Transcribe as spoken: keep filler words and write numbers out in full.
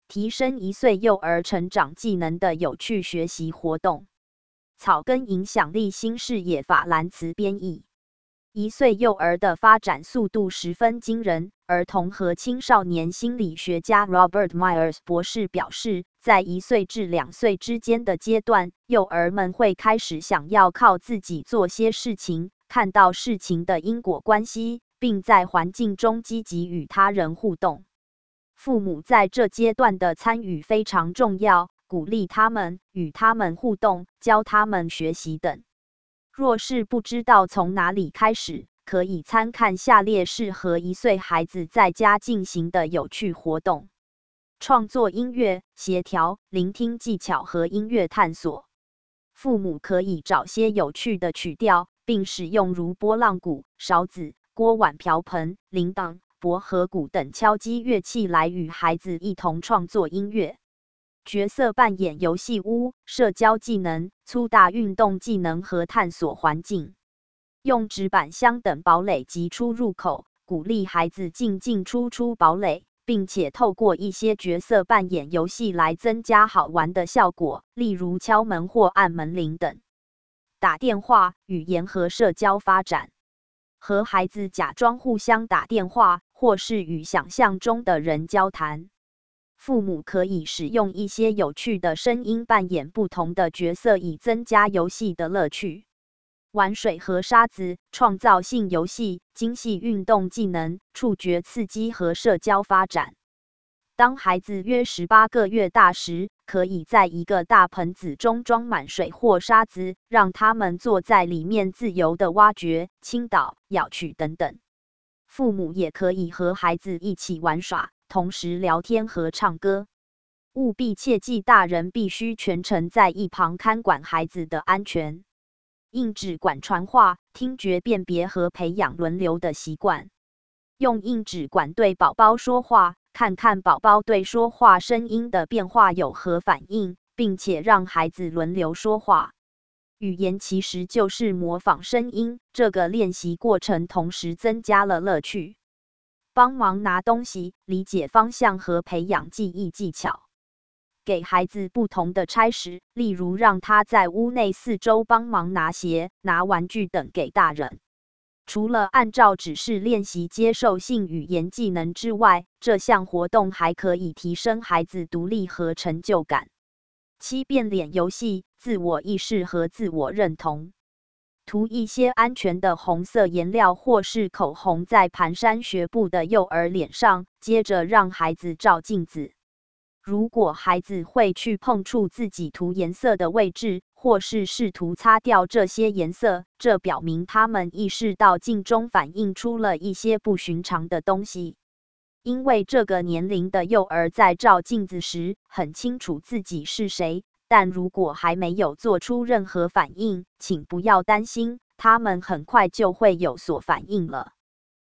提升一岁幼儿成长技能的有趣学习活动。草根影响力新视野法兰茨编译。一岁幼儿的发展速度十分惊人。儿童和青少年心理学家 Robert Myers 博士表示，在一岁至两岁之间的阶段，幼儿们会开始想要靠自己做些事情，看到事情的因果关系，并在环境中积极与他人互动。父母在这阶段的参与非常重要，鼓励他们，与他们互动，教他们学习等。若是不知道从哪里开始，可以参看下列适合一岁孩子在家进行的有趣活动：创作音乐、协调、聆听技巧和音乐探索。父母可以找些有趣的曲调，并使用如拨浪鼓、勺子、锅碗瓢盆、铃铛、薄荷鼓等敲击乐器来与孩子一同创作音乐。角色扮演游戏屋、社交技能、粗大运动技能和探索环境。用纸板箱等堡垒及出入口，鼓励孩子进进出出堡垒，并且透过一些角色扮演游戏来增加好玩的效果，例如敲门或按门铃等。打电话、语言和社交发展。和孩子假装互相打电话，或是与想象中的人交谈。父母可以使用一些有趣的声音扮演不同的角色，以增加游戏的乐趣。玩水和沙子、创造性游戏、精细运动技能、触觉刺激和社交发展。当孩子约十八个月大时，可以在一个大盆子中装满水或沙子，让他们坐在里面自由地挖掘、倾倒、舀取等等。父母也可以和孩子一起玩耍，同时聊天和唱歌。务必切记，大人必须全程在一旁看管孩子的安全。硬指管传话、听觉辨别和培养轮流的习惯。用硬指管对宝宝说话，看看宝宝对说话声音的变化有何反应，并且让孩子轮流说话。语言其实就是模仿声音，这个练习过程同时增加了乐趣。帮忙拿东西，理解方向和培养记忆技巧。给孩子不同的差事，例如让他在屋内四周帮忙拿鞋、拿玩具等给大人。除了按照指示练习接受性语言技能之外，这项活动还可以提升孩子独立和成就感。七变脸游戏、自我意识和自我认同。涂一些安全的红色颜料或是口红在蹒跚学步的幼儿脸上，接着让孩子照镜子。如果孩子会去碰触自己涂颜色的位置，或是试图擦掉这些颜色，这表明他们意识到镜中反映出了一些不寻常的东西。因为这个年龄的幼儿在照镜子时很清楚自己是谁，但如果还没有做出任何反应，请不要担心，他们很快就会有所反应了。